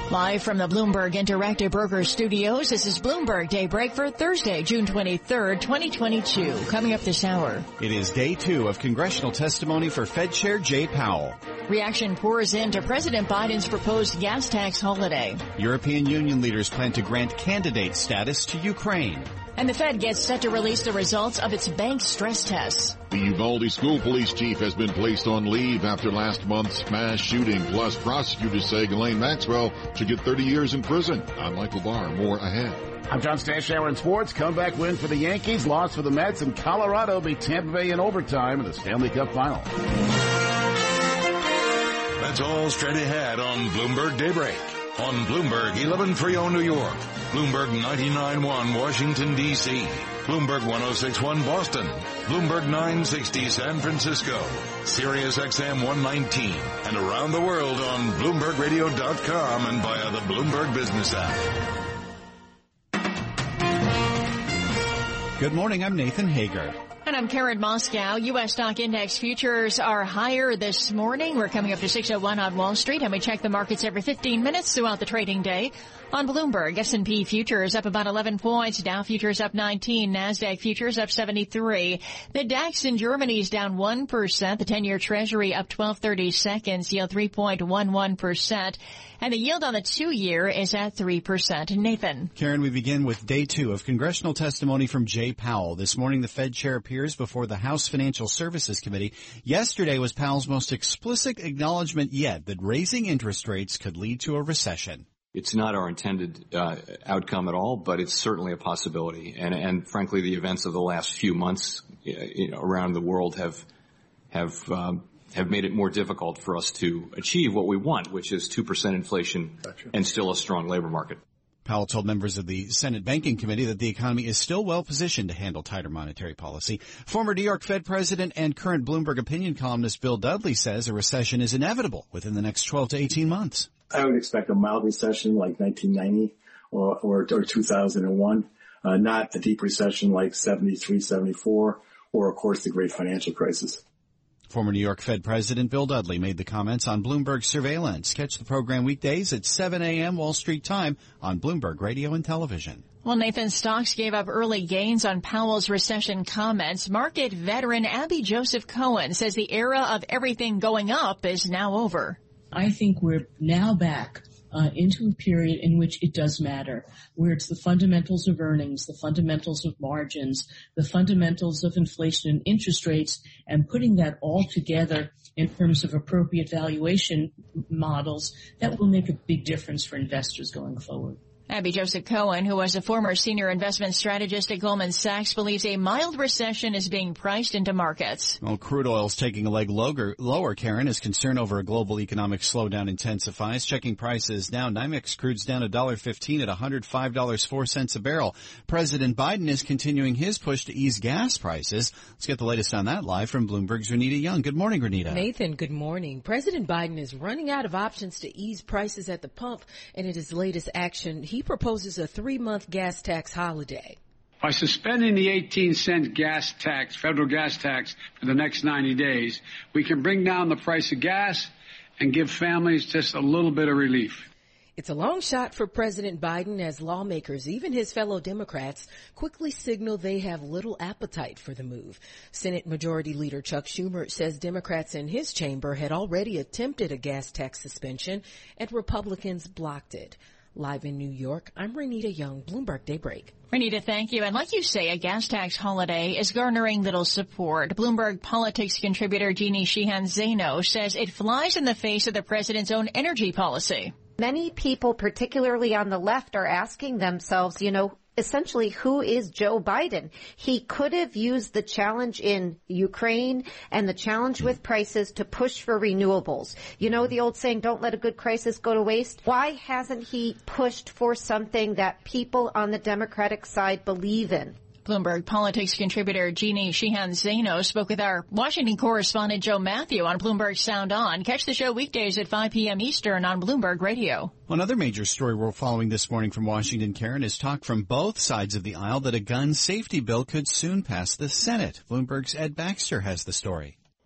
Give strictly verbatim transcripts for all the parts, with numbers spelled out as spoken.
Live from the Bloomberg Interactive Brokers Studios, this is Bloomberg Daybreak for Thursday, June twenty-third, twenty twenty-two. Coming up this hour. It is day two of congressional testimony for Fed Chair Jay Powell. Reaction pours into President Biden's proposed gas tax holiday. European Union leaders plan to grant candidate status to Ukraine. And the Fed gets set to release the results of its bank stress tests. The Uvalde school police chief has been placed on leave after last month's mass shooting. Plus, prosecutors say Ghislaine Maxwell should get thirty years in prison. I'm Michael Barr. More ahead. I'm John Stashower in sports. Comeback win for the Yankees, loss for the Mets, and Colorado beat Tampa Bay in overtime in the Stanley Cup final. That's all straight ahead on Bloomberg Daybreak. On Bloomberg eleven thirty New York, Bloomberg ninety-nine point one Washington, D C, Bloomberg one oh six point one Boston, Bloomberg nine sixty San Francisco, Sirius X M one nineteen, and around the world on Bloomberg Radio dot com and via the Bloomberg Business app. Good morning, I'm Nathan Hager. And I'm Karen Moscow. U S stock index futures are higher this morning. We're coming up to six oh one on Wall Street, and we check the markets every fifteen minutes throughout the trading day. On Bloomberg, S and P futures up about eleven points, Dow futures up nineteen, NASDAQ futures up seventy-three. The DAX in Germany is down one percent, the ten-year Treasury up twelve thirty seconds, yield three point one one percent. And the yield on the two-year is at three percent. Nathan. Karen, we begin with day two of congressional testimony from Jay Powell. This morning, the Fed chair appears before the House Financial Services Committee. Yesterday was Powell's most explicit acknowledgement yet that raising interest rates could lead to a recession. It's not our intended uh, outcome at all, but it's certainly a possibility. And, and frankly, the events of the last few months you know, around the world have have um, have made it more difficult for us to achieve what we want, which is two percent inflation and still a strong labor market. Powell told members of the Senate Banking Committee that the economy is still well positioned to handle tighter monetary policy. Former New York Fed president and current Bloomberg opinion columnist Bill Dudley says a recession is inevitable within the next twelve to eighteen months. I would expect a mild recession like nineteen ninety or, or, or two thousand one, uh, not a deep recession like seventy-three, seventy-four, or, of course, the great financial crisis. Former New York Fed President Bill Dudley made the comments on Bloomberg Surveillance. Catch the program weekdays at seven a.m. Wall Street time on Bloomberg Radio and Television. Well, Nathan, stocks gave up early gains on Powell's recession comments. Market veteran Abby Joseph Cohen says the era of everything going up is now over. I think we're now back uh, into a period in which it does matter, where it's the fundamentals of earnings, the fundamentals of margins, the fundamentals of inflation and interest rates, and putting that all together in terms of appropriate valuation models that will make a big difference for investors going forward. Abby Joseph Cohen, who was a former senior investment strategist at Goldman Sachs, believes a mild recession is being priced into markets. Well, crude oil's taking a leg lower, lower, Karen, as concern over a global economic slowdown intensifies. Checking prices now. NYMEX crude's down one dollar fifteen at one hundred five dollars and four cents a barrel. President Biden is continuing his push to ease gas prices. Let's get the latest on that live from Bloomberg's Renita Young. Good morning, Renita. Nathan, good morning. President Biden is running out of options to ease prices at the pump, and in his latest action, he He proposes a three-month gas tax holiday. By suspending the eighteen cent gas tax, federal gas tax, for the next ninety days, we can bring down the price of gas and give families just a little bit of relief. It's a long shot for President Biden as lawmakers, even his fellow Democrats, quickly signal they have little appetite for the move. Senate Majority Leader Chuck Schumer says Democrats in his chamber had already attempted a gas tax suspension and Republicans blocked it. Live in New York, I'm Renita Young, Bloomberg Daybreak. Renita, thank you. And like you say, a gas tax holiday is garnering little support. Bloomberg politics contributor Jeannie Sheehan Zaino says it flies in the face of the president's own energy policy. Many people, particularly on the left, are asking themselves, you know, essentially, who is Joe Biden? He could have used the challenge in Ukraine and the challenge with prices to push for renewables. You know the old saying, don't let a good crisis go to waste? Why hasn't he pushed for something that people on the Democratic side believe in? Bloomberg politics contributor Jeannie Sheehan Zaino spoke with our Washington correspondent Joe Matthew on Bloomberg Sound On. Catch the show weekdays at five p.m. Eastern on Bloomberg Radio. Another major story we're following this morning from Washington, Karen, is talk from both sides of the aisle that a gun safety bill could soon pass the Senate. Bloomberg's Ed Baxter has the story.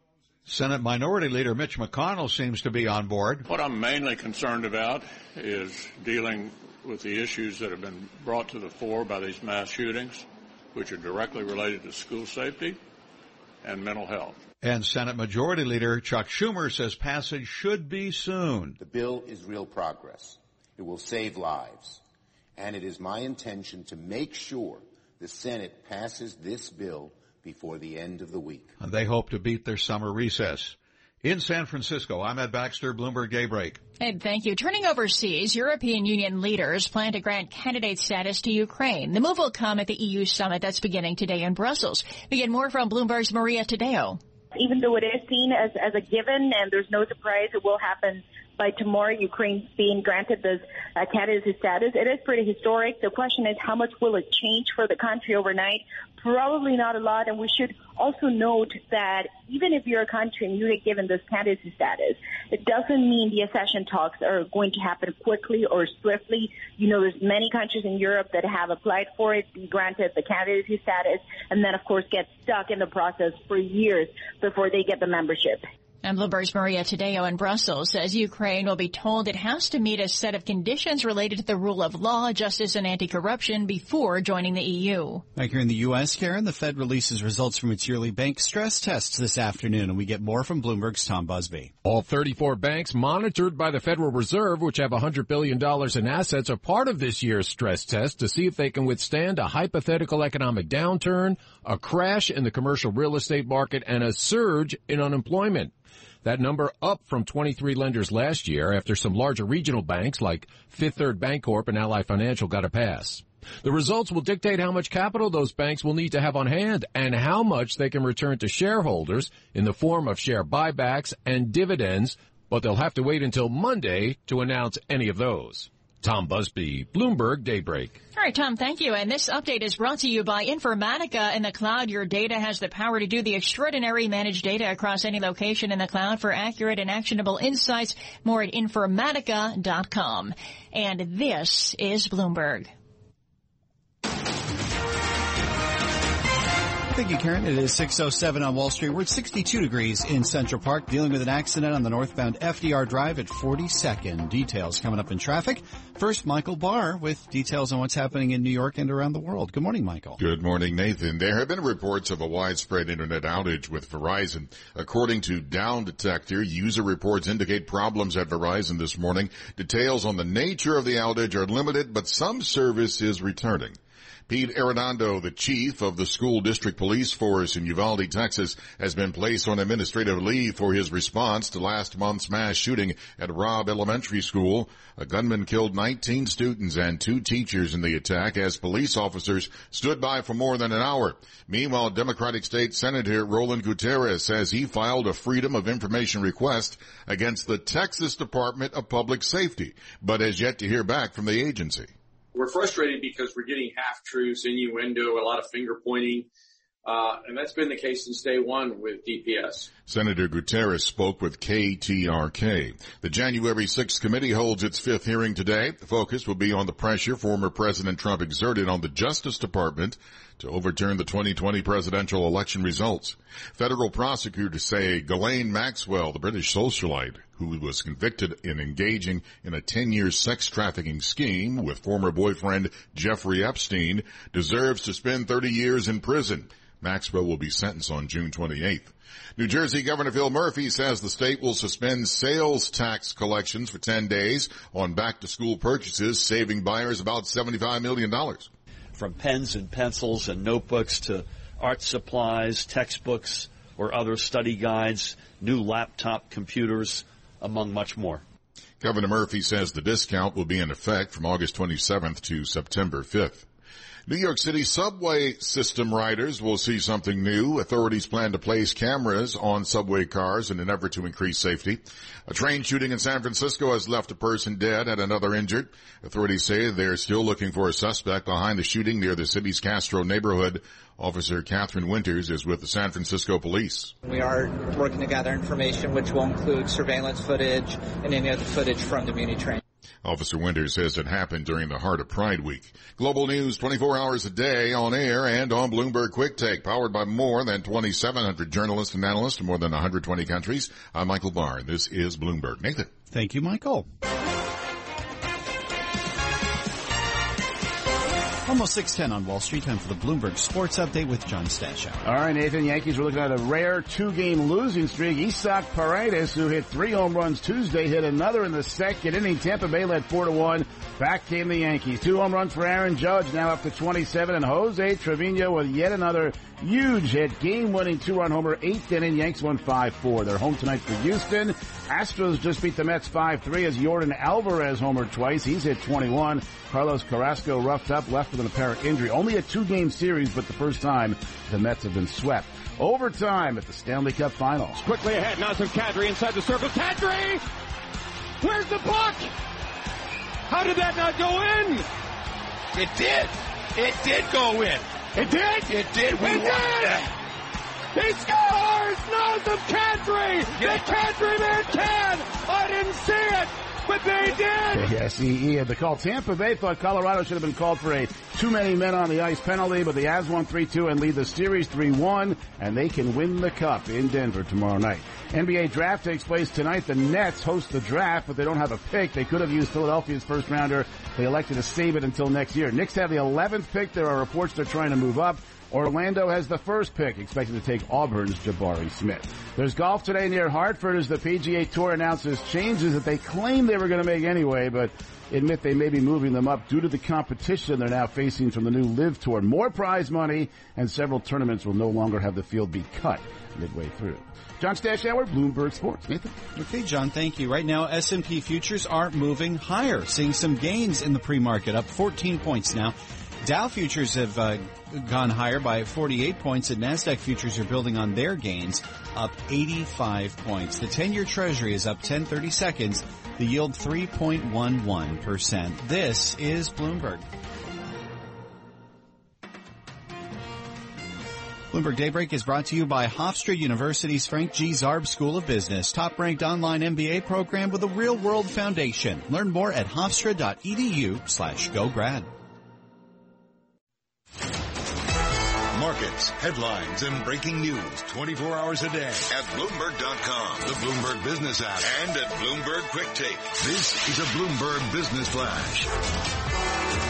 Senate Minority Leader Mitch McConnell seems to be on board. What I'm mainly concerned about is dealing with the issues that have been brought to the fore by these mass shootings, which are directly related to school safety and mental health. And Senate Majority Leader Chuck Schumer says passage should be soon. The bill is real progress. It will save lives. And it is my intention to make sure the Senate passes this bill before the end of the week. And they hope to beat their summer recess. In San Francisco, I'm Ed Baxter, Bloomberg Daybreak. Ed, thank you. Turning overseas, European Union leaders plan to grant candidate status to Ukraine. The move will come at the E U summit that's beginning today in Brussels. We get more from Bloomberg's Maria Tadeo. Even though it is seen as, as a given and there's no surprise it will happen by tomorrow, Ukraine being granted this uh, candidacy status, it is pretty historic. The question is, how much will it change for the country overnight? Probably not a lot, and we should also note that even if you're a country and you get given this candidacy status, it doesn't mean the accession talks are going to happen quickly or swiftly. You know, there's many countries in Europe that have applied for it, be granted the candidacy status, and then, of course, get stuck in the process for years before they get the membership. And Bloomberg's Maria Tadeo in Brussels says Ukraine will be told it has to meet a set of conditions related to the rule of law, justice, and anti-corruption before joining the E U. Back here in the U S, Karen, the Fed releases results from its yearly bank stress tests this afternoon, and we get more from Bloomberg's Tom Busby. All thirty-four banks monitored by the Federal Reserve, which have one hundred billion dollars in assets, are part of this year's stress test to see if they can withstand a hypothetical economic downturn, a crash in the commercial real estate market, and a surge in unemployment. That number up from twenty-three lenders last year after some larger regional banks like Fifth Third Bancorp and Ally Financial got a pass. The results will dictate how much capital those banks will need to have on hand and how much they can return to shareholders in the form of share buybacks and dividends, but they'll have to wait until Monday to announce any of those. Tom Busby, Bloomberg Daybreak. All right, Tom, thank you. And this update is brought to you by Informatica. In the cloud, your data has the power to do the extraordinary. Manage data across any location in the cloud for accurate and actionable insights. More at informatica dot com. And this is Bloomberg. Thank you, Karen. It is six oh seven on Wall Street. We're at sixty-two degrees in Central Park, dealing with an accident on the northbound F D R Drive at forty-second. Details coming up in traffic. First, Michael Barr with details on what's happening in New York and around the world. Good morning, Michael. Good morning, Nathan. There have been reports of a widespread internet outage with Verizon. According to Down Detector, user reports indicate problems at Verizon this morning. Details on the nature of the outage are limited, but some service is returning. Pete Arredondo, the chief of the school district police force in Uvalde, Texas, has been placed on administrative leave for his response to last month's mass shooting at Robb Elementary School. A gunman killed nineteen students and two teachers in the attack as police officers stood by for more than an hour. Meanwhile, Democratic State Senator Roland Gutierrez says he filed a Freedom of Information request against the Texas Department of Public Safety, but has yet to hear back from the agency. We're frustrated because we're getting half-truths, innuendo, a lot of finger-pointing, uh, and that's been the case since day one with D P S. Senator Gutierrez spoke with K T R K. The January sixth committee holds its fifth hearing today. The focus will be on the pressure former President Trump exerted on the Justice Department to overturn the twenty twenty presidential election results. Federal prosecutors say Ghislaine Maxwell, the British socialite, who was convicted in engaging in a ten-year sex trafficking scheme with former boyfriend Jeffrey Epstein, deserves to spend thirty years in prison. Maxwell will be sentenced on June twenty-eighth. New Jersey Governor Phil Murphy says the state will suspend sales tax collections for ten days on back-to-school purchases, saving buyers about seventy-five million dollars. From pens and pencils and notebooks to art supplies, textbooks, or other study guides, new laptop computers, among much more. Governor Murphy says the discount will be in effect from August twenty-seventh to September fifth. New York City subway system riders will see something new. Authorities plan to place cameras on subway cars in an effort to increase safety. A train shooting in San Francisco has left a person dead and another injured. Authorities say they're still looking for a suspect behind the shooting near the city's Castro neighborhood. Officer Catherine Winters is with the San Francisco Police. We are working to gather information which will include surveillance footage and any other footage from the Muni train. Officer Winters says it happened during the heart of Pride Week. Global news twenty-four hours a day on air and on Bloomberg Quick Take, powered by more than twenty-seven hundred journalists and analysts in more than one hundred twenty countries. I'm Michael Barr. This is Bloomberg. Nathan. Thank you, Michael. Almost six ten on Wall Street. Time for the Bloomberg Sports Update with John Stashower. All right, Nathan. Yankees were looking at a rare two-game losing streak. Isaac Paredes, who hit three home runs Tuesday, hit another in the second inning. Tampa Bay led four to one. Back came the Yankees. Two home runs for Aaron Judge, now up to twenty-seven, and Jose Trevino with yet another huge hit. Game-winning two-run homer, eighth inning. Yanks won five four. They're home tonight for Houston. Astros just beat the Mets five three as Jordan Alvarez homered twice. He's hit twenty-one. Carlos Carrasco roughed up, left with an apparent injury. Only a two-game series, but the first time the Mets have been swept. Overtime at the Stanley Cup Finals. Quickly ahead, Nazem Kadri inside the circle. Kadri! Where's the puck? How did that not go in? It did. It did go in. It did? It did. We it did! He scores! Nazem Kadri! The Kadri man can! I didn't see it! But they did! Yes, he, he had the call. Tampa Bay thought Colorado should have been called for a too many men on the ice penalty, but the Avs won three two and lead the series three one, and they can win the Cup in Denver tomorrow night. N B A draft takes place tonight. The Nets host the draft, but they don't have a pick. They could have used Philadelphia's first rounder. They elected to save it until next year. Knicks have the eleventh pick. There are reports they're trying to move up. Orlando has the first pick, expected to take Auburn's Jabari Smith. There's golf today near Hartford as the P G A Tour announces changes that they claim they were going to make anyway, but admit they may be moving them up due to the competition they're now facing from the new LIV Tour. More prize money, and several tournaments will no longer have the field be cut midway through. John Stashower, Bloomberg Sports. Nathan? Okay, John, thank you. Right now, S and P futures are moving higher, seeing some gains in the pre-market, up fourteen points now. Dow futures have uh, gone higher by forty-eight points, and NASDAQ futures are building on their gains, up eighty-five points. The ten-year Treasury is up ten thirty-seconds, the yield three point one one percent. This is Bloomberg. Bloomberg Daybreak is brought to you by Hofstra University's Frank G. Zarb School of Business, top-ranked online M B A program with a real-world foundation. Learn more at hofstra.edu slash go grad. Markets, headlines, and breaking news twenty-four hours a day at Bloomberg dot com, the Bloomberg Business app, and at Bloomberg Quick Take. This is a Bloomberg Business Flash.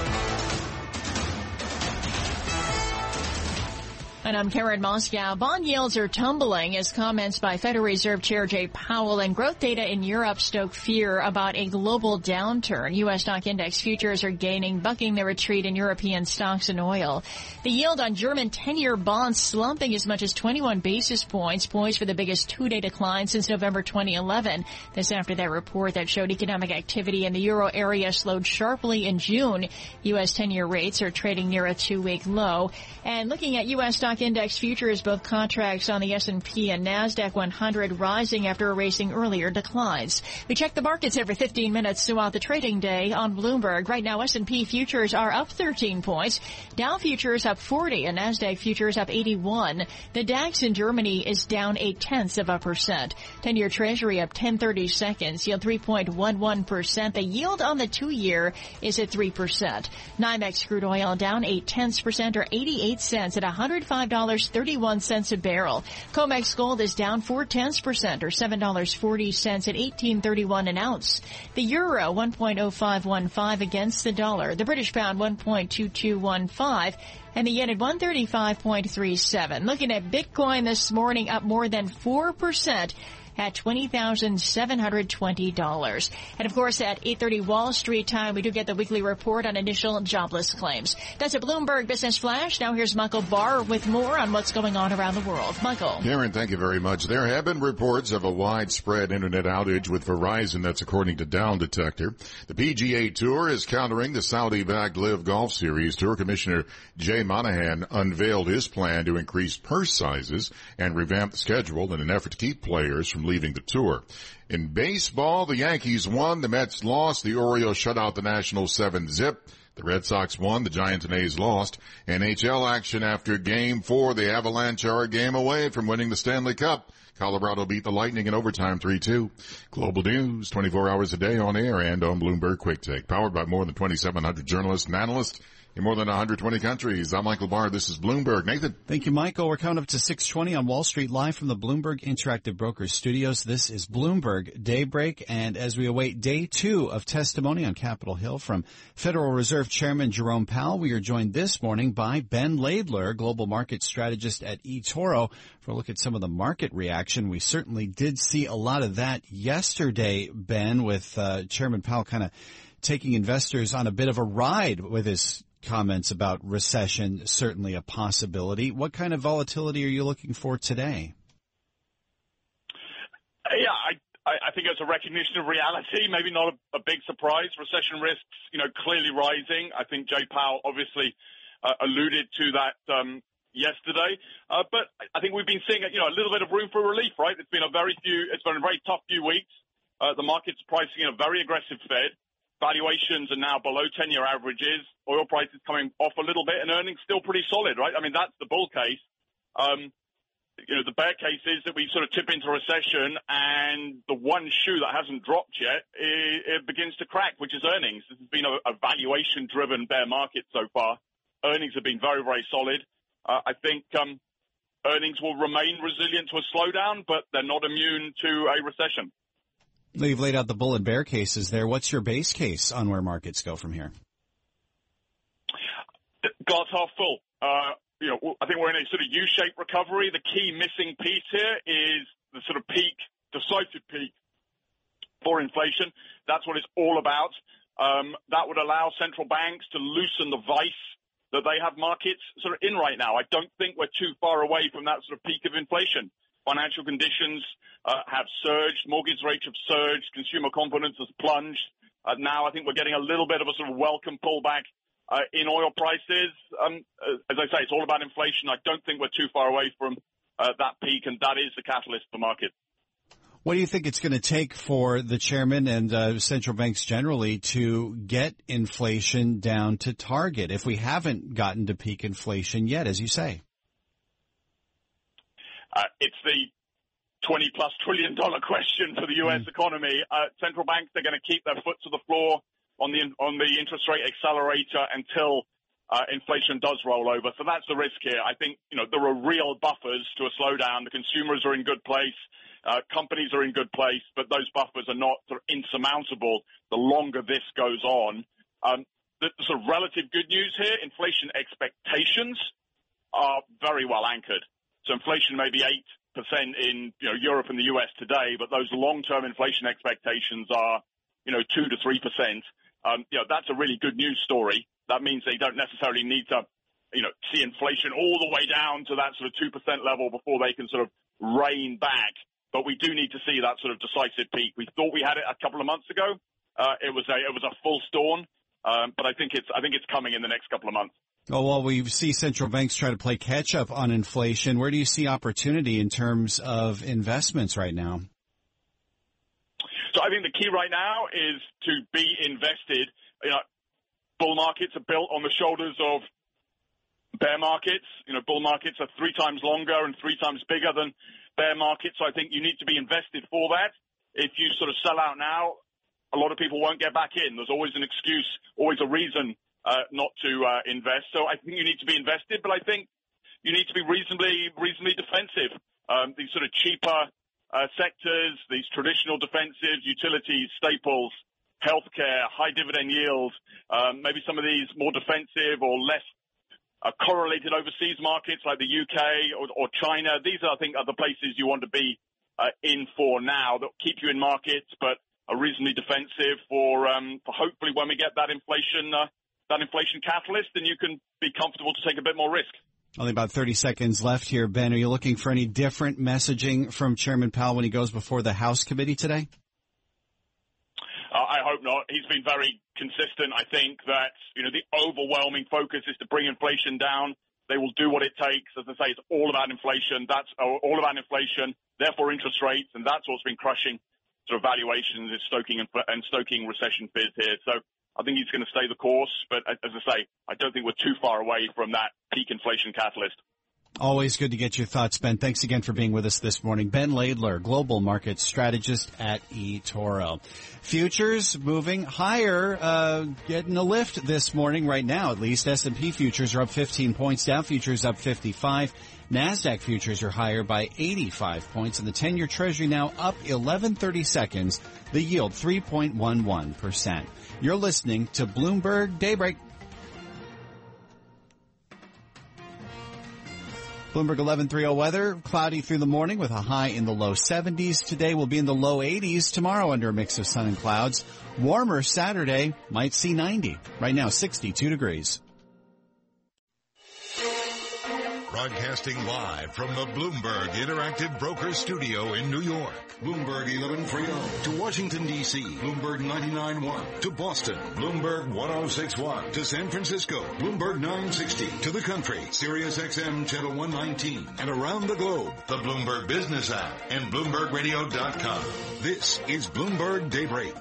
And I'm Karen Moscow. Bond yields are tumbling as comments by Federal Reserve Chair Jay Powell and growth data in Europe stoke fear about a global downturn. U S stock index futures are gaining, bucking the retreat in European stocks and oil. The yield on German ten-year bonds slumping as much as twenty-one basis points, poised for the biggest two-day decline since November twenty eleven. This after that report that showed economic activity in the euro area slowed sharply in June. U S ten-year rates are trading near a two-week low. And looking at U S stock index futures, both contracts on the S and P and NASDAQ one hundred rising after erasing earlier declines. We check the markets every fifteen minutes throughout the trading day on Bloomberg. Right now, S and P futures are up thirteen points. Dow futures up forty and NASDAQ futures up eighty-one. The DAX in Germany is down eight tenths of a percent. ten-year Treasury up ten thirty seconds, yield three point one one percent. The yield on the two-year is at three percent. NYMEX crude oil down eight tenths percent or eighty-eight cents at one hundred five dollars and thirty-one cents a barrel. COMEX gold is down four tenths percent or seven dollars and forty cents at eighteen thirty-one an ounce. The euro one point oh five one five against the dollar. The British pound one point two two one five. And the yen at one thirty-five point three seven. Looking at Bitcoin this morning, up more than four percent at twenty thousand seven hundred twenty dollars. And of course, at eight thirty Wall Street time, we do get the weekly report on initial jobless claims. That's a Bloomberg Business Flash. Now here's Michael Barr with more on what's going on around the world. Michael. Karen, thank you very much. There have been reports of a widespread internet outage with Verizon. That's according to Down Detector. The P G A Tour is countering the Saudi-backed LIV Golf Series. Tour Commissioner Jay Monahan unveiled his plan to increase purse sizes and revamp the schedule in an effort to keep players from leaving the tour. In baseball, the Yankees won, the Mets lost, the Orioles shut out the Nationals seven zip. The Red Sox won, the Giants and A's lost. N H L action after Game four. The Avalanche are a game away from winning the Stanley Cup. Colorado beat the Lightning in overtime three two. Global news, twenty-four hours a day on air and on Bloomberg Quick Take. Powered by more than twenty-seven hundred journalists and analysts in more than one hundred twenty countries. I'm Michael Barr. This is Bloomberg. Nathan. Thank you, Michael. We're coming up to six twenty on Wall Street, live from the Bloomberg Interactive Brokers studios. This is Bloomberg Daybreak. And as we await day two of testimony on Capitol Hill from Federal Reserve Chairman Jerome Powell, we are joined this morning by Ben Laidler, global market strategist at eToro, for a look at some of the market reaction. We certainly did see a lot of that yesterday, Ben, with uh, Chairman Powell kind of taking investors on a bit of a ride with his comments about recession, certainly a possibility. What kind of volatility are you looking for today? Yeah, I, I think it's a recognition of reality, maybe not a, a big surprise. Recession risks, you know, clearly rising. I think Jay Powell obviously uh, alluded to that um, yesterday. Uh, but I think we've been seeing, you know, a little bit of room for relief, right? It's been a very few, it's been a very tough few weeks. Uh, the market's pricing in a very aggressive Fed. Valuations are now below ten-year averages. Oil prices coming off a little bit, and earnings still pretty solid, right? I mean, that's the bull case. Um, you know, the bear case is that we sort of tip into recession, and the one shoe that hasn't dropped yet, it, it begins to crack, which is earnings. This has been a, a valuation-driven bear market so far. Earnings have been very, very solid. Uh, I think um, earnings will remain resilient to a slowdown, but they're not immune to a recession. You've laid out the bull and bear cases there. What's your base case on where markets go from here? Glass half full. Uh, you know, I think we're in a sort of U-shaped recovery. The key missing piece here is the sort of peak, decisive peak for inflation. That's what it's all about. Um, that would allow central banks to loosen the vice that they have markets sort of in right now. I don't think we're too far away from that sort of peak of inflation. Financial conditions uh, have surged. Mortgage rates have surged. Consumer confidence has plunged. Uh, now I think we're getting a little bit of a sort of welcome pullback uh, in oil prices. Um, as I say, it's all about inflation. I don't think we're too far away from uh, that peak, and that is the catalyst for the market. What do you think it's going to take for the chairman and uh, central banks generally to get inflation down to target if we haven't gotten to peak inflation yet, as you say? Uh, it's the twenty plus trillion dollar question for the U S mm. economy. Uh, central banks, they're going to keep their foot to the floor on the on the interest rate accelerator until uh, inflation does roll over. So that's the risk here. I think, you know, there are real buffers to a slowdown. The consumers are in good place. Uh, companies are in good place, but those buffers are not sort of insurmountable the longer this goes on. Um, the, the sort of relative good news here, inflation expectations are very well anchored. So inflation may be eight percent in, you know, Europe and the U S today, but those long-term inflation expectations are, you know, two to three percent. Um, you know, that's a really good news story. That means they don't necessarily need to, you know, see inflation all the way down to that sort of two percent level before they can sort of rein back. But we do need to see that sort of decisive peak. We thought we had it a couple of months ago. Uh, it was a, it was a full storm. Um, but I think it's, I think it's coming in the next couple of months. Oh, well, we see central banks try to play catch up on inflation. Where do you see opportunity in terms of investments right now? So I think the key right now is to be invested. You know, bull markets are built on the shoulders of bear markets. You know, bull markets are three times longer and three times bigger than bear markets. So I think you need to be invested for that. If you sort of sell out now, a lot of people won't get back in. There's always an excuse, always a reason Uh, not to uh, invest. So I think you need to be invested, but I think you need to be reasonably reasonably defensive. Um, these sort of cheaper uh, sectors, these traditional defensives, utilities, staples, healthcare, high dividend yield, um, maybe some of these more defensive or less uh, correlated overseas markets like the U K or, or China. These, are, I think, are the places you want to be uh, in for now that keep you in markets, but are reasonably defensive for, um, for hopefully when we get that inflation uh, that inflation catalyst, then you can be comfortable to take a bit more risk. Only about thirty seconds left here. Ben, are you looking for any different messaging from Chairman Powell when he goes before the House committee today? Uh, I hope not. He's been very consistent. I think that, you know, the overwhelming focus is to bring inflation down. They will do what it takes. As I say, it's all about inflation. That's all about inflation, therefore interest rates, and that's what's been crushing sort of valuations is stoking and, and stoking recession fears here. So I think he's going to stay the course. But as I say, I don't think we're too far away from that peak inflation catalyst. Always good to get your thoughts, Ben. Thanks again for being with us this morning. Ben Laidler, global market strategist at eToro. Futures moving higher, uh, getting a lift this morning right now at least. S and P futures are up fifteen points, Dow futures up fifty-five. NASDAQ futures are higher by eighty-five points, and the ten-year Treasury now up eleven thirty-seconds. The yield three point one one percent. You're listening to Bloomberg Daybreak. Bloomberg eleven thirty weather, cloudy through the morning with a high in the low seventies. Today will be in the low eighties. Tomorrow under a mix of sun and clouds. Warmer Saturday, might see ninety. Right now, sixty-two degrees. Broadcasting live from the Bloomberg Interactive Brokers Studio in New York. Bloomberg eleven thirty to Washington, D C Bloomberg ninety-nine point one to Boston. Bloomberg ten sixty-one to San Francisco. Bloomberg nine sixty to the country. Sirius X M Channel one nineteen. And around the globe, the Bloomberg Business app and Bloomberg Radio dot com. This is Bloomberg Daybreak.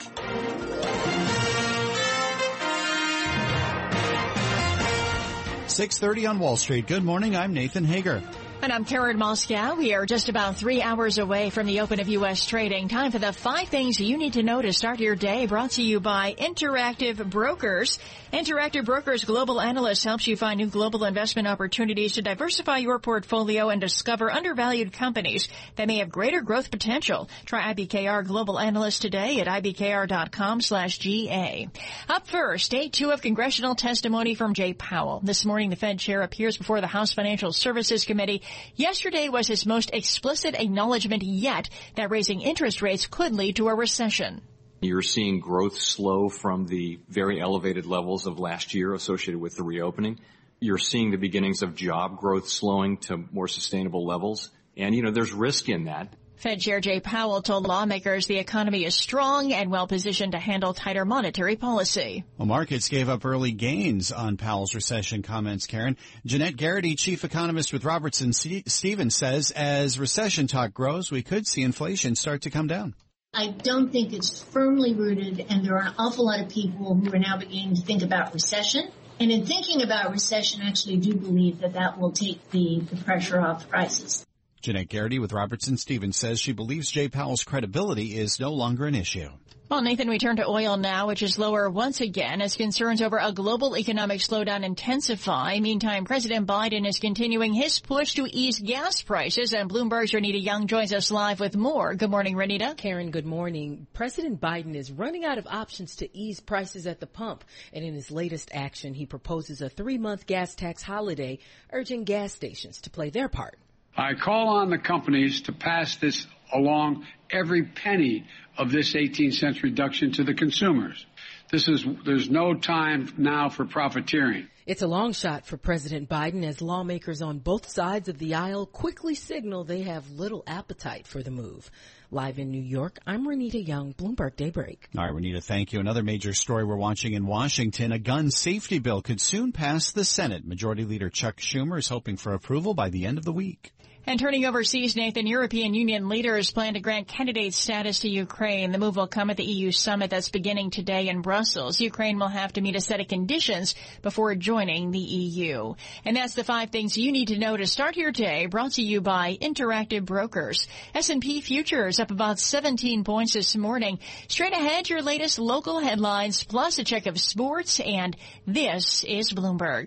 six thirty on Wall Street. Good morning. I'm Nathan Hager. And I'm Karen Moscow. We are just about three hours away from the open of U S trading. Time for the five things you need to know to start your day, brought to you by Interactive Brokers. Interactive Brokers Global Analyst helps you find new global investment opportunities to diversify your portfolio and discover undervalued companies that may have greater growth potential. Try I B K R Global Analyst today at I B K R dot com slash G A. Up first, day two of congressional testimony from Jay Powell. This morning, the Fed chair appears before the House Financial Services Committee. Yesterday was his most explicit acknowledgement yet that raising interest rates could lead to a recession. You're seeing growth slow from the very elevated levels of last year associated with the reopening. You're seeing the beginnings of job growth slowing to more sustainable levels. And, you know, there's risk in that. Fed Chair Jay Powell told lawmakers the economy is strong and well-positioned to handle tighter monetary policy. Well, markets gave up early gains on Powell's recession comments, Karen. Jeanette Garrity, chief economist with Robertson Stevens, says as recession talk grows, we could see inflation start to come down. I don't think it's firmly rooted, and there are an awful lot of people who are now beginning to think about recession. And in thinking about recession, I actually do believe that that will take the, the pressure off prices. Jeanette Garrity with Robertson Stevens says she believes Jay Powell's credibility is no longer an issue. Well, Nathan, we turn to oil now, which is lower once again as concerns over a global economic slowdown intensify. Meantime, President Biden is continuing his push to ease gas prices, and Bloomberg's Renita Young joins us live with more. Good morning, Renita. Karen, good morning. President Biden is running out of options to ease prices at the pump, and in his latest action, he proposes a three-month gas tax holiday, urging gas stations to play their part. I call on the companies to pass this along, every penny of this eighteen cents reduction to the consumers. This is, there's no time now for profiteering. It's a long shot for President Biden as lawmakers on both sides of the aisle quickly signal they have little appetite for the move. Live in New York, I'm Renita Young, Bloomberg Daybreak. All right, Renita, thank you. Another major story we're watching in Washington. A gun safety bill could soon pass the Senate. Majority Leader Chuck Schumer is hoping for approval by the end of the week. And turning overseas, Nathan, European Union leaders plan to grant candidate status to Ukraine. The move will come at the E U summit that's beginning today in Brussels. Ukraine will have to meet a set of conditions before joining the E U. And that's the five things you need to know to start your day, brought to you by Interactive Brokers. S and P futures up about seventeen points this morning. Straight ahead, your latest local headlines, plus a check of sports, and this is Bloomberg.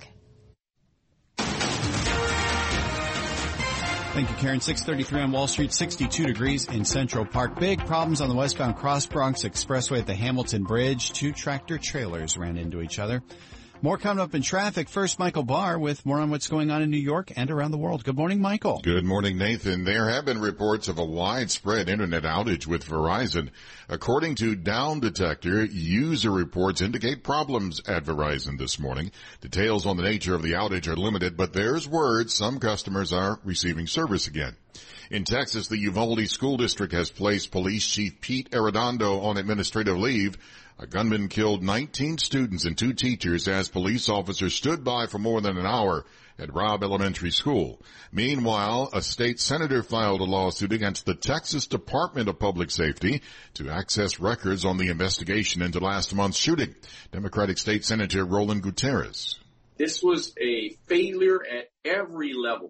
Thank you, Karen. six thirty-three on Wall Street, sixty-two degrees in Central Park. Big problems on the westbound Cross Bronx Expressway at the Hamilton Bridge. Two tractor trailers ran into each other. More coming up in traffic. First, Michael Barr with more on what's going on in New York and around the world. Good morning, Michael. Good morning, Nathan. There have been reports of a widespread internet outage with Verizon. According to Down Detector, user reports indicate problems at Verizon this morning. Details on the nature of the outage are limited, but there's word some customers are receiving service again. In Texas, the Uvalde School District has placed Police Chief Pete Arredondo on administrative leave. A gunman killed nineteen students and two teachers as police officers stood by for more than an hour at Robb Elementary School. Meanwhile, a state senator filed a lawsuit against the Texas Department of Public Safety to access records on the investigation into last month's shooting. Democratic State Senator Roland Gutierrez. This was a failure at every level,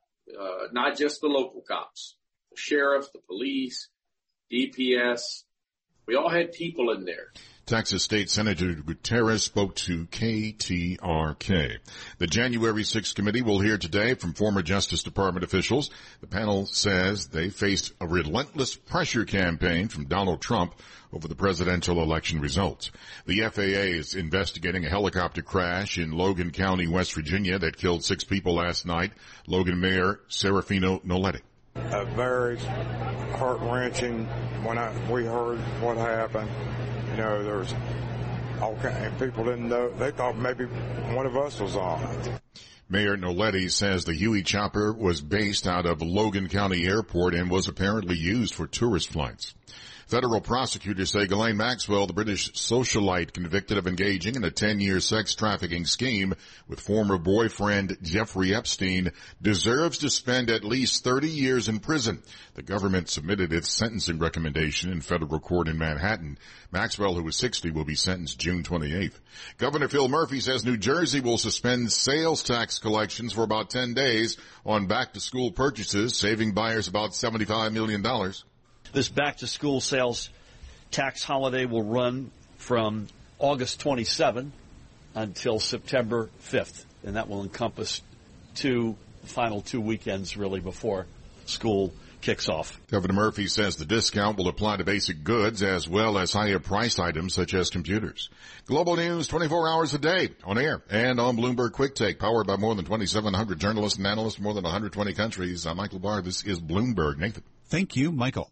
uh, not just the local cops, the sheriff, the police, D P S. We all had people in there. Texas State Senator Gutierrez spoke to K T R K. The January sixth committee will hear today from former Justice Department officials. The panel says they faced a relentless pressure campaign from Donald Trump over the presidential election results. The F A A is investigating a helicopter crash in Logan County, West Virginia that killed six people last night. Logan Mayor Serafino Noletti. Uh, very heart-wrenching when I, we heard what happened. You know, there was all kind of people didn't know. They thought maybe one of us was on it. Mayor Noletti says the Huey chopper was based out of Logan County Airport and was apparently used for tourist flights. Federal prosecutors say Ghislaine Maxwell, the British socialite convicted of engaging in a ten-year sex trafficking scheme with former boyfriend Jeffrey Epstein, deserves to spend at least thirty years in prison. The government submitted its sentencing recommendation in federal court in Manhattan. Maxwell, who was sixty, will be sentenced June twenty-eighth. Governor Phil Murphy says New Jersey will suspend sales tax collections for about ten days on back-to-school purchases, saving buyers about seventy-five million dollars. This back-to-school sales tax holiday will run from August twenty-seventh until September fifth, and that will encompass two, final two weekends, really, before school kicks off. Governor Murphy says the discount will apply to basic goods as well as higher-priced items such as computers. Global news twenty-four hours a day, on air and on Bloomberg Quick Take, powered by more than twenty-seven hundred journalists and analysts from more than one hundred twenty countries. I'm Michael Barr. This is Bloomberg. Nathan. Thank you, Michael.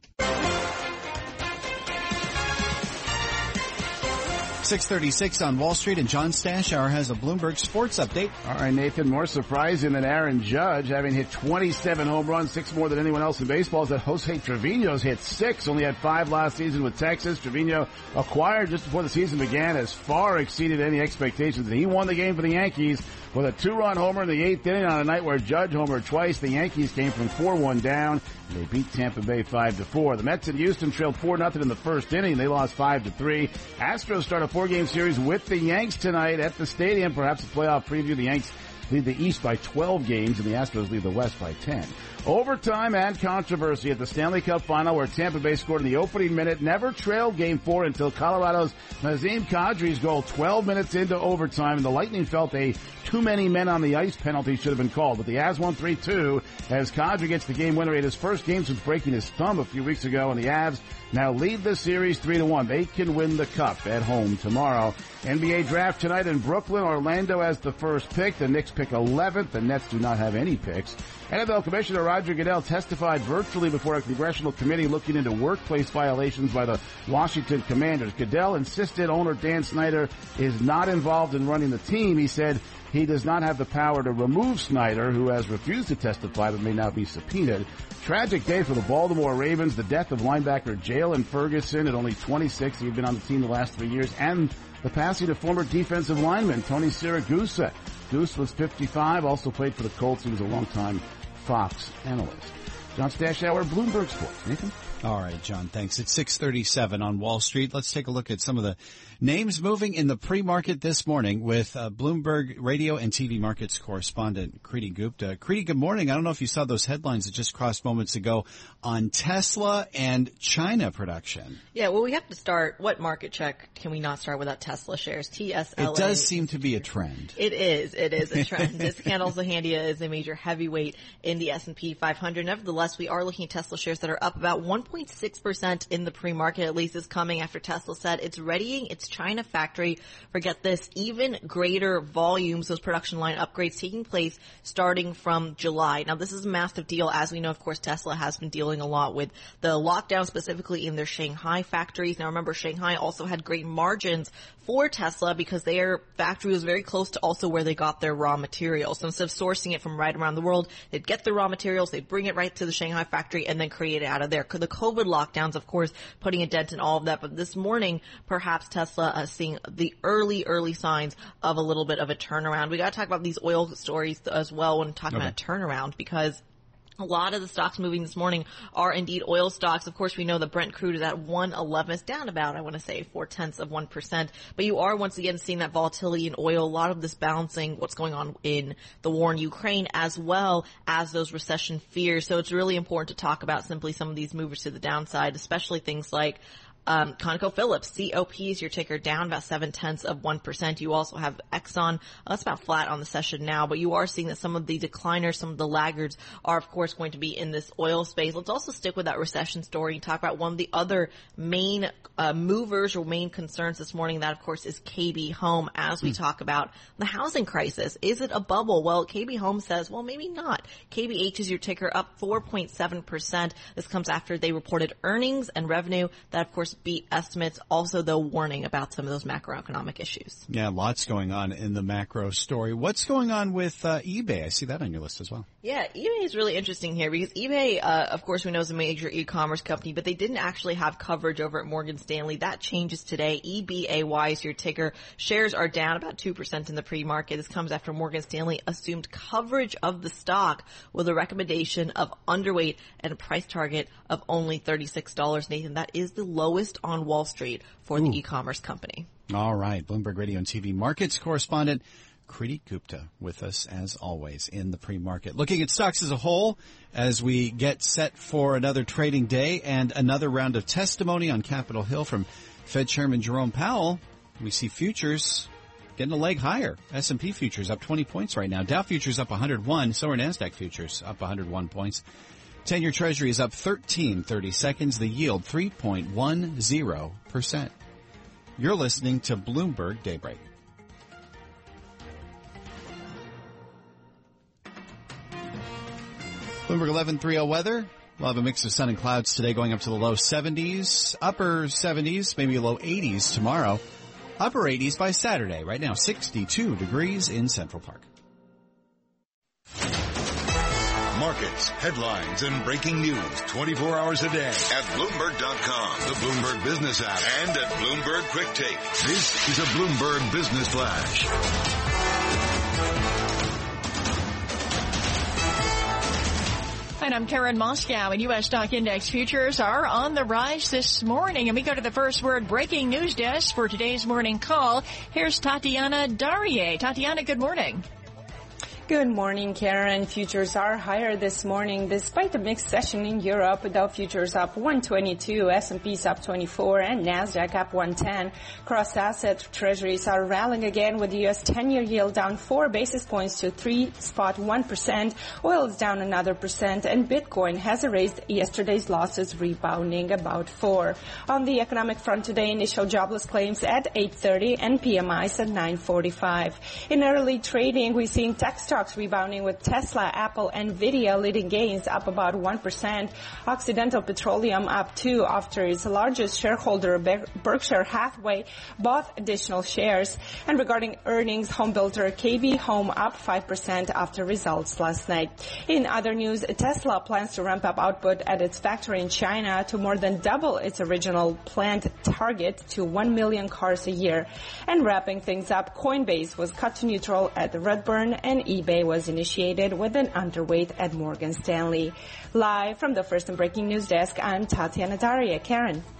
six thirty-six on Wall Street, and John Stashower has a Bloomberg Sports update. All right, Nathan, more surprising than Aaron Judge, having hit twenty-seven home runs, six more than anyone else in baseball, is that Jose Trevino's hit six, only had five last season with Texas. Trevino, acquired just before the season began, has far exceeded any expectations, and he won the game for the Yankees with a two-run homer in the eighth inning on a night where Judge homered twice. The Yankees came from four one down, and they beat Tampa Bay five to four. The Mets in Houston trailed four nothing in the first inning. They lost five to three. Astros start a four-game series with the Yanks tonight at the stadium. Perhaps a playoff preview. The Yanks lead the East by twelve games, and the Astros lead the West by ten. Overtime and controversy at the Stanley Cup Final, where Tampa Bay scored in the opening minute, never trailed Game four until Colorado's Nazem Kadri's goal twelve minutes into overtime, and the Lightning felt a too many men on the ice penalty should have been called. But the Avs won three two as Kadri gets the game winner in his first game since breaking his thumb a few weeks ago, and the Avs now lead the series three to one. They can win the Cup at home tomorrow. N B A draft tonight in Brooklyn. Orlando has the first pick. The Knicks pick eleventh. The Nets do not have any picks. N F L Commissioner Roger Goodell testified virtually before a congressional committee looking into workplace violations by the Washington Commanders. Goodell insisted owner Dan Snyder is not involved in running the team. He said he does not have the power to remove Snyder, who has refused to testify but may now be subpoenaed. Tragic day for the Baltimore Ravens. The death of linebacker Jalen Ferguson at only twenty-six. He had been on the team the last three years. And the passing of former defensive lineman Tony Siragusa. Goose was fifty-five, also played for the Colts. He was a longtime Fox analyst. John Stashower, Bloomberg Sports. Nathan? All right, John, thanks. It's six thirty-seven on Wall Street. Let's take a look at some of the names moving in the pre-market this morning with uh, Bloomberg radio and T V markets correspondent Kriti Gupta. Kriti, good morning. I don't know if you saw those headlines that just crossed moments ago on Tesla and China production. Yeah, well, we have to start. What market check can we not start without Tesla shares? T S L A. It does seem to be a trend. It is. It is a trend. This candle Zahandia is a major heavyweight in the S and P five hundred. Nevertheless, we are looking at Tesla shares that are up about one point six percent in the pre-market, at least, is coming after Tesla said it's readying its China factory for, get this, even greater volumes, those production line upgrades taking place starting from July. Now, this is a massive deal. As we know, of course, Tesla has been dealing a lot with the lockdown, specifically in their Shanghai factories. Now, remember, Shanghai also had great margins for Tesla because their factory was very close to also where they got their raw materials. So instead of sourcing it from right around the world, they'd get the raw materials, they'd bring it right to the Shanghai factory and then create it out of there. The COVID lockdowns, of course, putting a dent in all of that. But this morning, perhaps Tesla uh, seeing the early, early signs of a little bit of a turnaround. We got to talk about these oil stories as well when talking okay. about a turnaround, because a lot of the stocks moving this morning are indeed oil stocks. Of course, we know that Brent crude is at one eleven. It's down about, I want to say, four tenths of one percent. But you are once again seeing that volatility in oil, a lot of this balancing what's going on in the war in Ukraine, as well as those recession fears. So it's really important to talk about simply some of these movers to the downside, especially things like Um, ConocoPhillips, C O P is your ticker, down about seven tenths of one percent. You also have Exxon, uh, that's about flat on the session now, but you are seeing that some of the decliners, some of the laggards are, of course, going to be in this oil space. Let's also stick with that recession story and talk about one of the other main uh, movers or main concerns this morning. That, of course, is K B Home as we mm. talk about the housing crisis. Is it a bubble? Well, K B Home says, well, maybe not. K B H is your ticker, up four point seven percent. This comes after they reported earnings and revenue that, of course, beat estimates. Also, though, warning about some of those macroeconomic issues. Yeah, lots going on in the macro story. What's going on with uh, eBay? I see that on your list as well. Yeah, eBay is really interesting here because eBay, uh, of course, we know is a major e-commerce company, but they didn't actually have coverage over at Morgan Stanley. That changes today. E B A Y is your ticker. Shares are down about two percent in the pre-market. This comes after Morgan Stanley assumed coverage of the stock with a recommendation of underweight and a price target of only thirty-six dollars. Nathan, that is the lowest on Wall Street for Ooh. the e-commerce company. All right. Bloomberg Radio and T V markets correspondent Kriti Gupta with us, as always, in the pre-market. Looking at stocks as a whole as we get set for another trading day and another round of testimony on Capitol Hill from Fed Chairman Jerome Powell. We see futures getting a leg higher. S and P futures up twenty points right now. Dow futures up one hundred one. So are NASDAQ futures up one hundred one points. ten-year Treasury is up thirteen thirty seconds. The yield three point one zero percent. You're listening to Bloomberg Daybreak. Bloomberg eleven thirty weather. We'll have a mix of sun and clouds today, going up to the low seventies, upper seventies, maybe low eighties tomorrow. Upper eighties by Saturday. Right now, sixty-two degrees in Central Park. Markets, headlines, and breaking news twenty-four hours a day at Bloomberg dot com, the Bloomberg Business app, and at Bloomberg Quick Take. This is a Bloomberg Business Flash. And I'm Karen Moscow, and U S stock index futures are on the rise this morning. And we go to the First Word breaking news desk for today's morning call. Here's Tatiana Darie. Tatiana, good morning. Good morning, Karen. Futures are higher this morning despite the mixed session in Europe. Dow futures up one twenty-two, S and P's up twenty-four, and NASDAQ up one ten. Cross-asset treasuries are rallying again with the U S ten-year yield down four basis points to three point one percent. Oil is down another percent, and Bitcoin has erased yesterday's losses, rebounding about four. On the economic front today, initial jobless claims at eight thirty and P M Is at nine forty-five. In early trading, we're seeing tech stocks rebounding with Tesla, Apple, and Nvidia leading gains up about one percent. Occidental Petroleum up two after its largest shareholder, Berkshire Hathaway, bought additional shares. And regarding earnings, homebuilder K B Home up five percent after results last night. In other news, Tesla plans to ramp up output at its factory in China to more than double its original planned target to one million cars a year. And wrapping things up, Coinbase was cut to neutral at Redburn, and eBay was initiated with an underweight at Morgan Stanley. Live from the First and Breaking News Desk, I'm Tatiana Darie. Karen.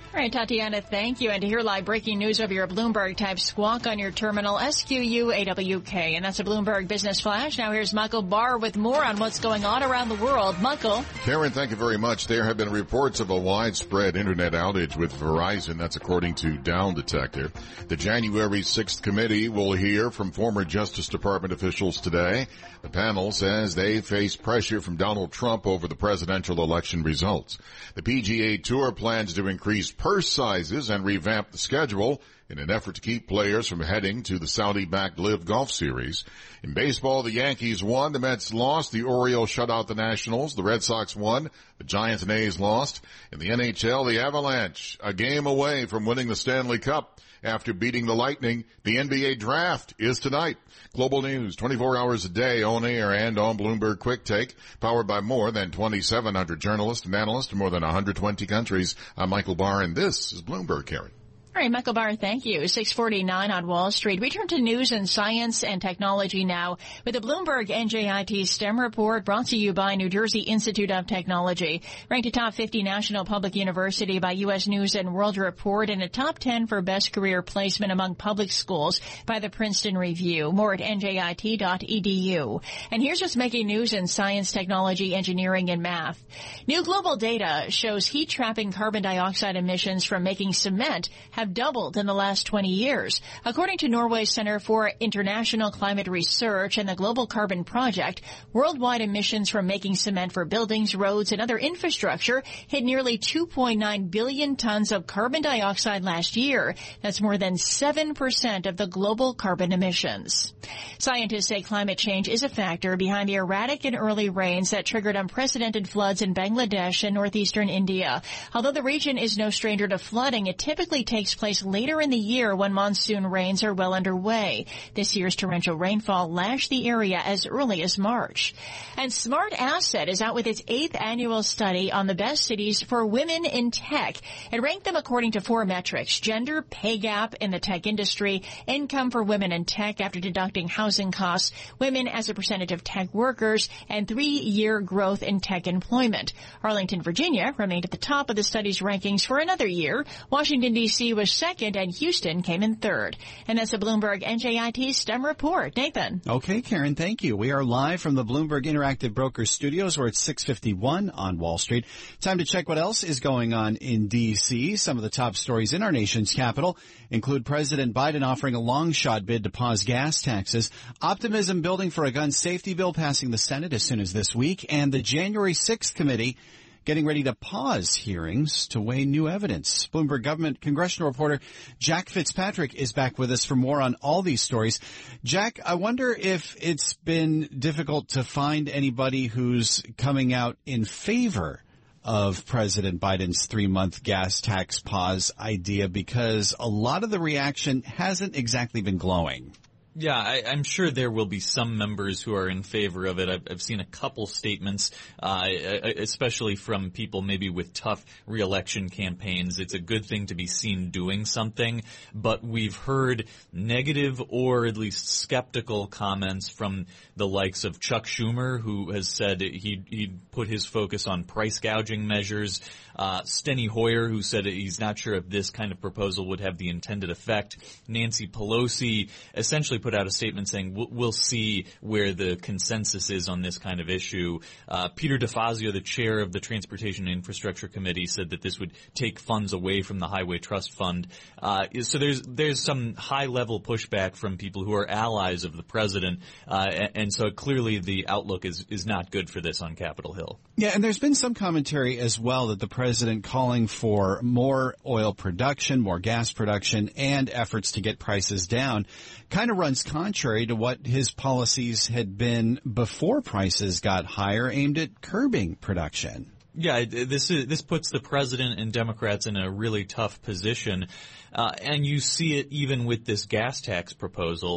All right, Tatiana, thank you. And to hear live breaking news over your Bloomberg, type squawk on your terminal, S Q U A W K. And that's a Bloomberg Business Flash. Now here's Michael Barr with more on what's going on around the world. Michael. Karen, thank you very much. There have been reports of a widespread internet outage with Verizon. That's according to Down Detector. The January sixth committee will hear from former Justice Department officials today. The panel says they face pressure from Donald Trump over the presidential election results. The P G A Tour plans to increase purse sizes and revamp the schedule in an effort to keep players from heading to the Saudi-backed Live Golf Series. In baseball, the Yankees won, the Mets lost, the Orioles shut out the Nationals, the Red Sox won, the Giants and A's lost. In the N H L, the Avalanche, a game away from winning the Stanley Cup after beating the Lightning. The N B A Draft is tonight. Global news, twenty-four hours a day, on air and on Bloomberg Quick Take, powered by more than twenty-seven hundred journalists and analysts in more than one hundred twenty countries. I'm Michael Barr, and this is Bloomberg, Karen. All right, Michael Barr, thank you. six forty-nine on Wall Street. We turn to news and science and technology now with the Bloomberg N J I T STEM report brought to you by New Jersey Institute of Technology. Ranked a top fifty national public university by U S News and World Report and a top ten for best career placement among public schools by the Princeton Review. More at N J I T dot E D U. And here's what's making news in science, technology, engineering, and math. New global data shows heat-trapping carbon dioxide emissions from making cement have doubled in the last twenty years. According to Norway's Center for International Climate Research and the Global Carbon Project, worldwide emissions from making cement for buildings, roads, and other infrastructure hit nearly two point nine billion tons of carbon dioxide last year. That's more than seven percent of the global carbon emissions. Scientists say climate change is a factor behind the erratic and early rains that triggered unprecedented floods in Bangladesh and northeastern India. Although the region is no stranger to flooding, it typically takes place later in the year when monsoon rains are well underway. This year's torrential rainfall lashed the area as early as March. And Smart Asset is out with its eighth annual study on the best cities for women in tech. It ranked them according to four metrics: gender, pay gap in the tech industry, income for women in tech after deducting housing costs, women as a percentage of tech workers, and three-year growth in tech employment. Arlington, Virginia remained at the top of the study's rankings for another year. Washington, D C was second, and Houston came in third. And that's a Bloomberg N J I T STEM report. Nathan. Okay, Karen, thank you. We are live from the Bloomberg Interactive Brokers Studios. We're at six fifty-one on Wall Street. Time to check what else is going on in D C. Some of the top stories in our nation's capital include President Biden offering a long-shot bid to pause gas taxes, optimism building for a gun safety bill passing the Senate as soon as this week, and the January sixth committee getting ready to pause hearings to weigh new evidence. Bloomberg government congressional reporter Jack Fitzpatrick is back with us for more on all these stories. Jack, I wonder if it's been difficult to find anybody who's coming out in favor of President Biden's three-month gas tax pause idea, because a lot of the reaction hasn't exactly been glowing. Yeah, I, I'm sure there will be some members who are in favor of it. I've, I've seen a couple statements, uh, especially from people maybe with tough re-election campaigns. It's a good thing to be seen doing something, but we've heard negative or at least skeptical comments from the likes of Chuck Schumer, who has said he'd, he'd put his focus on price gouging measures. Uh, Steny Hoyer, who said he's not sure if this kind of proposal would have the intended effect. Nancy Pelosi essentially put out a statement saying we'll, we'll see where the consensus is on this kind of issue. Uh, Peter DeFazio, the chair of the Transportation and Infrastructure Committee, said that this would take funds away from the Highway Trust Fund. Uh, so there's there's some high-level pushback from people who are allies of the president, uh, and, and so clearly the outlook is, is not good for this on Capitol Hill. Yeah, and there's been some commentary as well that the president calling for more oil production, more gas production, and efforts to get prices down kind of runs contrary to what his policies had been before prices got higher, aimed at curbing production. Yeah, this is, this puts the president and Democrats in a really tough position, uh, and you see it even with this gas tax proposal.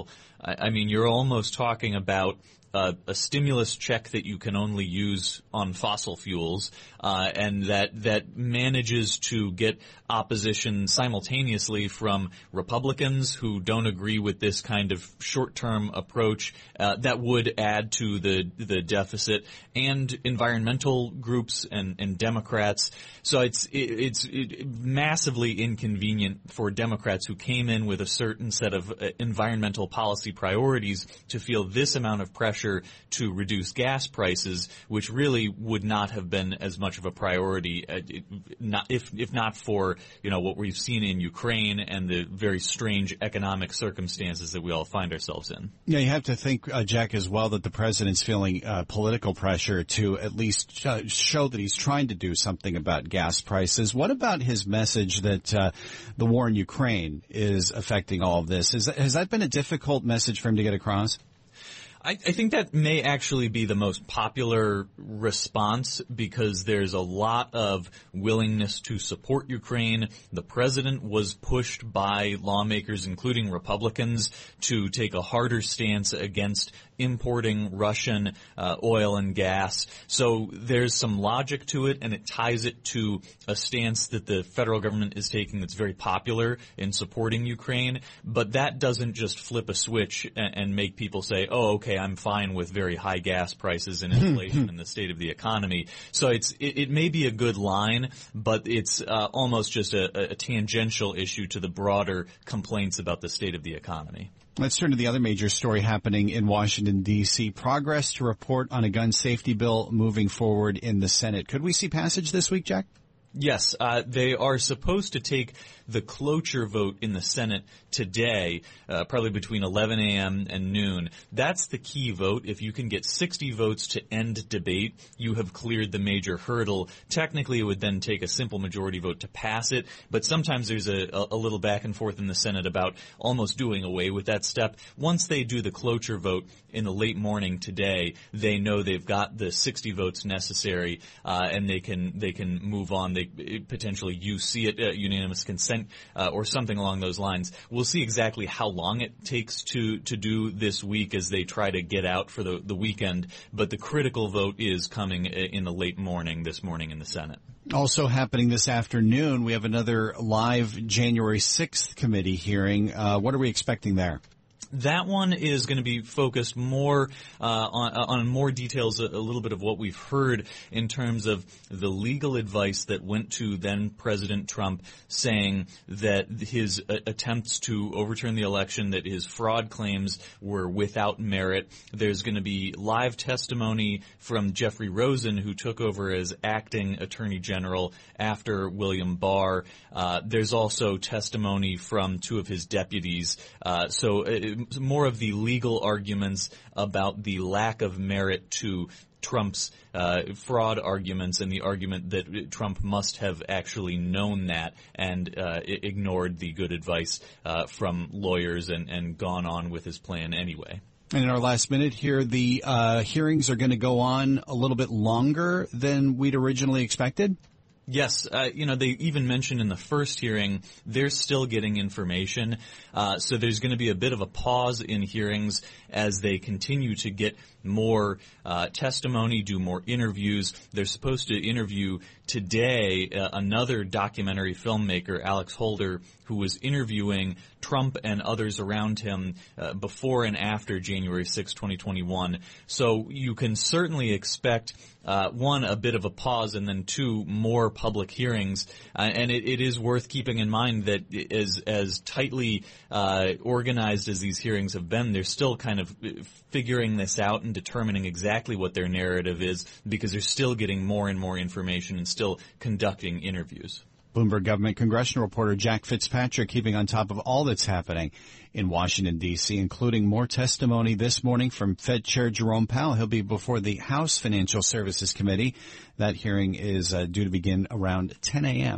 I, I mean, you're almost talking about Uh, a stimulus check that you can only use on fossil fuels, uh, and that that manages to get opposition simultaneously from Republicans who don't agree with this kind of short-term approach uh, that would add to the the deficit, and environmental groups and, and Democrats. So it's it, it's it, massively inconvenient for Democrats who came in with a certain set of uh, environmental policy priorities to feel this amount of pressure to reduce gas prices, which really would not have been as much of a priority uh, not, if if not for, you know, what we've seen in Ukraine and the very strange economic circumstances that we all find ourselves in. Yeah, you have to think, uh, Jack, as well, that the president's feeling uh, political pressure to at least sh- show that he's trying to do something about gas prices. What about his message that uh, the war in Ukraine is affecting all of this? Is, has that been a difficult message for him to get across? I, I think that may actually be the most popular response because there's a lot of willingness to support Ukraine. The president was pushed by lawmakers, including Republicans, to take a harder stance against importing Russian uh, oil and gas. So there's some logic to it, and it ties it to a stance that the federal government is taking that's very popular in supporting Ukraine. But that doesn't just flip a switch and, and make people say, oh, okay, I'm fine with very high gas prices and inflation and the state of the economy. So it's it, it may be a good line, but it's uh, almost just a, a tangential issue to the broader complaints about the state of the economy. Let's turn to the other major story happening in Washington, D C. Progress to report on a gun safety bill moving forward in the Senate. Could we see passage this week, Jack? Yes, uh, they are supposed to take the cloture vote in the Senate today, uh, probably between eleven a.m. and noon. That's the key vote. If you can get sixty votes to end debate, you have cleared the major hurdle. Technically, it would then take a simple majority vote to pass it, but sometimes there's a, a little back and forth in the Senate about almost doing away with that step. Once they do the cloture vote in the late morning today, they know they've got the sixty votes necessary, uh, and they can they can move on. They potentially U C it, uh, unanimous consent, uh, or something along those lines. We'll see exactly how long it takes to, to do this week as they try to get out for the, the weekend, but the critical vote is coming in the late morning this morning in the Senate. Also happening this afternoon, we have another live January sixth committee hearing. Uh, what are we expecting there? That one is going to be focused more uh, on, on more details, a, a little bit of what we've heard in terms of the legal advice that went to then President Trump saying that his uh, attempts to overturn the election, that his fraud claims were without merit. There's going to be live testimony from Jeffrey Rosen, who took over as acting Attorney General after William Barr. Uh, there's also testimony from two of his deputies. Uh, so it, more of the legal arguments about the lack of merit to Trump's uh, fraud arguments and the argument that Trump must have actually known that and uh, ignored the good advice uh, from lawyers and, and gone on with his plan anyway. And in our last minute here, the uh, hearings are going to go on a little bit longer than we'd originally expected? Yes, uh, you know, they even mentioned in the first hearing they're still getting information, uh, so there's going to be a bit of a pause in hearings as they continue to get more uh, testimony, do more interviews. They're supposed to interview today uh, another documentary filmmaker, Alex Holder, who was interviewing Trump and others around him uh, before and after January sixth, twenty twenty-one. So you can certainly expect, uh, one, a bit of a pause, and then two, more public hearings. Uh, and it, it is worth keeping in mind that as, as tightly uh, organized as these hearings have been, they're still kind of figuring this out and determining exactly what their narrative is because they're still getting more and more information and still conducting interviews. Bloomberg government congressional reporter Jack Fitzpatrick keeping on top of all that's happening in Washington, D C, including more testimony this morning from Fed Chair Jerome Powell. He'll be before the House Financial Services Committee. That hearing is uh, due to begin around ten a.m.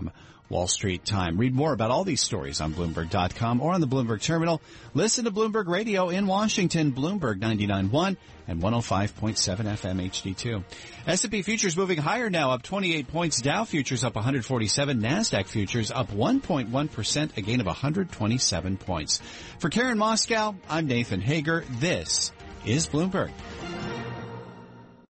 Wall Street time. Read more about all these stories on Bloomberg dot com or on the Bloomberg Terminal. Listen to Bloomberg Radio in Washington, Bloomberg ninety-nine point one and one oh five point seven F M H D two. S and P futures moving higher now, up twenty-eight points. Dow futures up one hundred forty-seven. NASDAQ futures up one point one percent, a gain of one hundred twenty-seven points. For Karen Moscow, I'm Nathan Hager. This is Bloomberg.